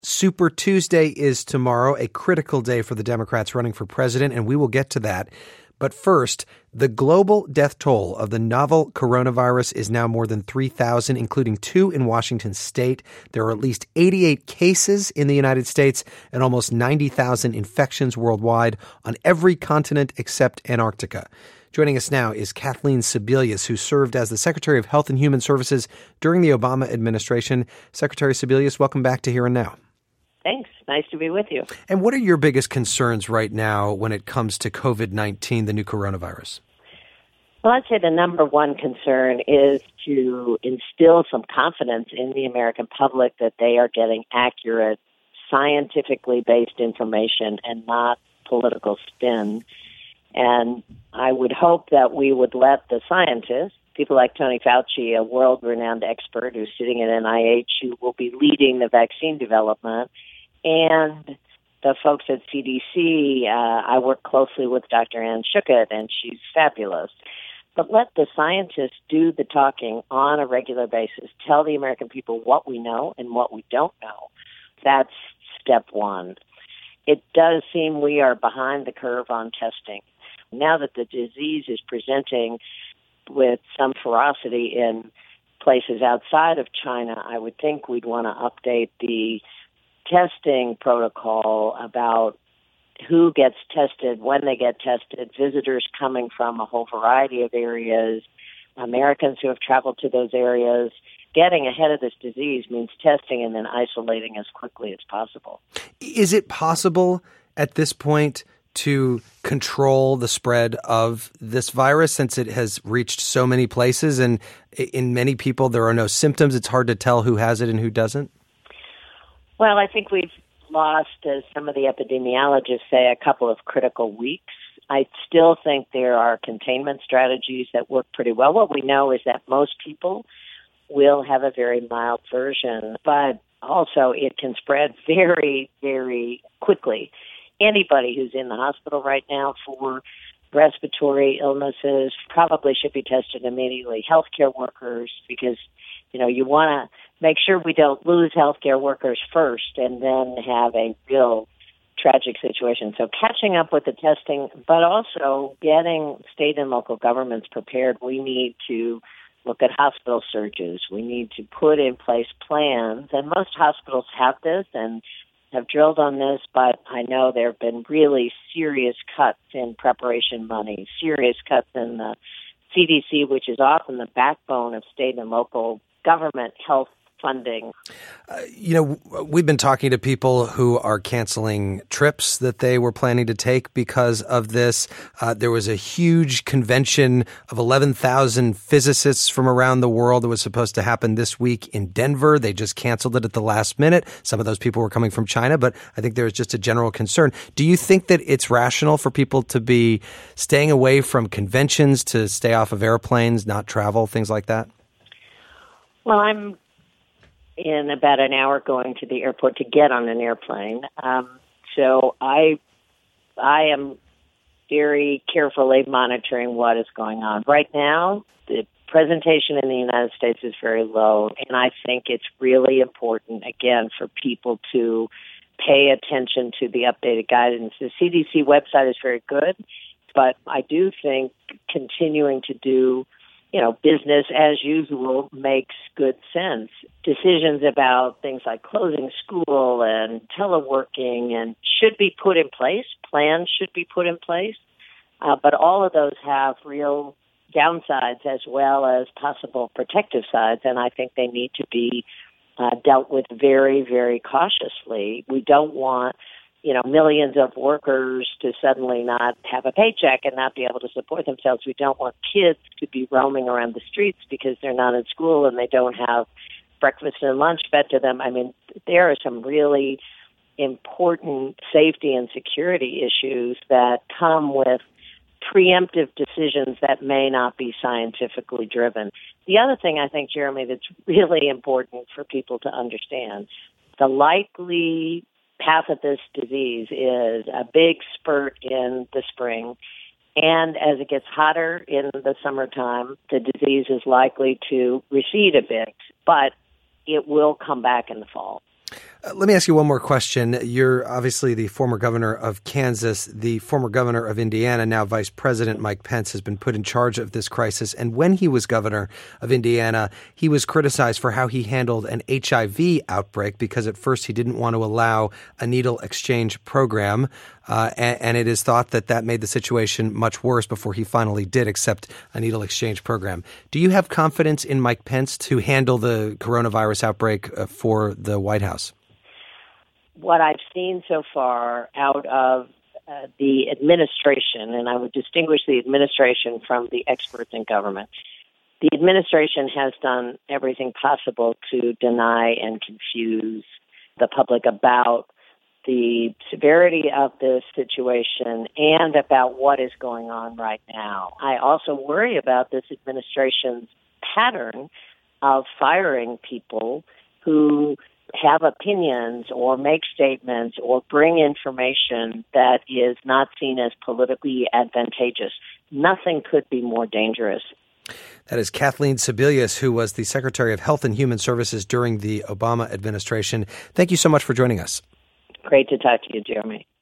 Super Tuesday is tomorrow, a critical day for the Democrats running for president, and we will get to that. But first, the global death toll of the novel coronavirus is now more than 3,000, including 2 in Washington state. There are at least 88 cases in the United States and almost 90,000 infections worldwide on every continent except Antarctica. Joining us now is Kathleen Sebelius, who served as the Secretary of Health and Human Services during the Obama administration. Secretary Sebelius, welcome back to Here and Now. Thanks. Nice to be with you. And what are your biggest concerns right now when it comes to COVID-19, the new coronavirus? Well, I'd say the number one concern is to instill some confidence in the American public that they are getting accurate, scientifically based information and not political spin. And I would hope that we would let the scientists, people like Tony Fauci, a world-renowned expert who's sitting at NIH, who will be leading the vaccine development, and the folks at CDC. I work closely with Dr. Ann Schuchat, and she's fabulous. But let the scientists do the talking on a regular basis. Tell the American people what we know and what we don't know. That's step one. It does seem we are behind the curve on testing. Now that the disease is presenting with some ferocity in places outside of China, I would think we'd want to update the testing protocol about who gets tested, when they get tested, visitors coming from a whole variety of areas, Americans who have traveled to those areas. Getting ahead of this disease means testing and then isolating as quickly as possible. Is it possible at this point to control the spread of this virus since it has reached so many places and in many people there are no symptoms? It's hard to tell who has it and who doesn't? Well, I think we've lost, as some of the epidemiologists say, a couple of critical weeks. I still think there are containment strategies that work pretty well. What we know is that most people will have a very mild version, but also it can spread very, very quickly. Anybody who's in the hospital right now for respiratory illnesses probably should be tested immediately. Healthcare workers, because, you want to make sure we don't lose healthcare workers first and then have a real tragic situation. So catching up with the testing, but also getting state and local governments prepared. We need to look at hospital surges. We need to put in place plans, and most hospitals have this and have drilled on this, but I know there have been really serious cuts in preparation money, serious cuts in the CDC, which is often the backbone of state and local government health funding. We've been talking to people who are canceling trips that they were planning to take because of this. There was a huge convention of 11,000 physicists from around the world that was supposed to happen this week in Denver. They just canceled it at the last minute. Some of those people were coming from China, but I think there's just a general concern. Do you think that it's rational for people to be staying away from conventions, to stay off of airplanes, not travel, things like that? Well, I'm in about an hour going to the airport to get on an airplane. So I am very carefully monitoring what is going on. Right now, the presentation in the United States is very low, and I think it's really important, again, for people to pay attention to the updated guidance. The CDC website is very good, but I do think continuing to do business as usual makes good sense. Decisions about things like closing school and teleworking and should be put in place. Plans should be put in place. But all of those have real downsides as well as possible protective sides, and I think they need to be dealt with very, very cautiously. We don't want millions of workers to suddenly not have a paycheck and not be able to support themselves. We don't want kids to be roaming around the streets because they're not in school and they don't have breakfast and lunch fed to them. I mean, there are some really important safety and security issues that come with preemptive decisions that may not be scientifically driven. The other thing I think, Jeremy, that's really important for people to understand, the likely path of this disease is a big spurt in the spring, and as it gets hotter in the summertime, the disease is likely to recede a bit, but it will come back in the fall. Let me ask you one more question. You're obviously the former governor of Kansas. The former governor of Indiana, now Vice President Mike Pence, has been put in charge of this crisis. And when he was governor of Indiana, he was criticized for how he handled an HIV outbreak because at first he didn't want to allow a needle exchange program. And it is thought that that made the situation much worse before he finally did accept a needle exchange program. Do you have confidence in Mike Pence to handle the coronavirus outbreak for the White House? What I've seen so far out of the administration, and I would distinguish the administration from the experts in government, the administration has done everything possible to deny and confuse the public about the severity of this situation and about what is going on right now. I also worry about this administration's pattern of firing people who have opinions or make statements or bring information that is not seen as politically advantageous. Nothing could be more dangerous. That is Kathleen Sebelius, who was the Secretary of Health and Human Services during the Obama administration. Thank you so much for joining us. Great to talk to you, Jeremy.